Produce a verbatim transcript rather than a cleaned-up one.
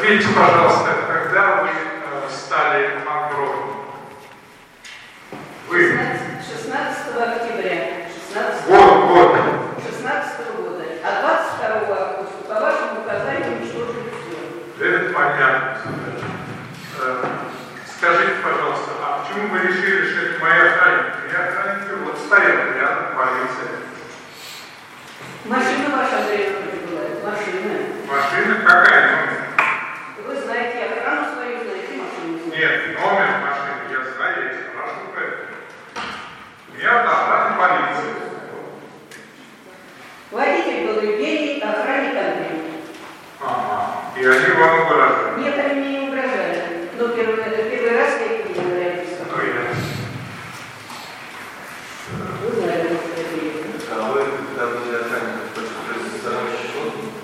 Ответьте, пожалуйста, когда вы э, стали мангровым? Вы? шестнадцатого октября. Год, год. шестнадцатого года. А двадцать второго августа по вашему указанию уничтожили все. Это понятно. Э, скажите, пожалуйста, а почему вы решили, что это мои охранники? Мои охранники вот стоят рядом, полиция. Машина ваша, Андрей Анатольевич, была. Машина. Машина какая номер? Вы знаете, охрану свою знаете, машину знаете. Нет, номер машины я знаю, я спрашиваю про это. У меня охрана полиции. Водитель был Евгений, охранник Андрей. Ага. И они вам угрожали? Нет, они мне не угрожали. Но первое,